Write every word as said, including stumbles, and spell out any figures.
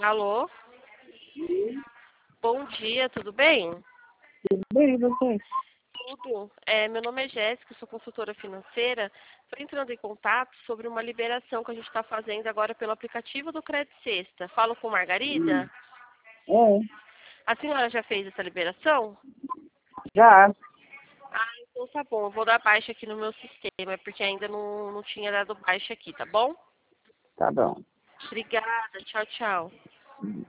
Alô? Bom dia, tudo bem? Tudo bem, e você? Tudo. É, meu nome é Jéssica, sou consultora financeira. Estou entrando em contato sobre uma liberação que a gente está fazendo agora pelo aplicativo do Credit Sexta. Falo com Hum. Margarida? É, A senhora já fez essa liberação? já. Ah, então tá bom. Eu vou dar baixa aqui no meu sistema, porque ainda não, não tinha dado baixa aqui, tá bom? Tá bom. Obrigada. Tchau, tchau.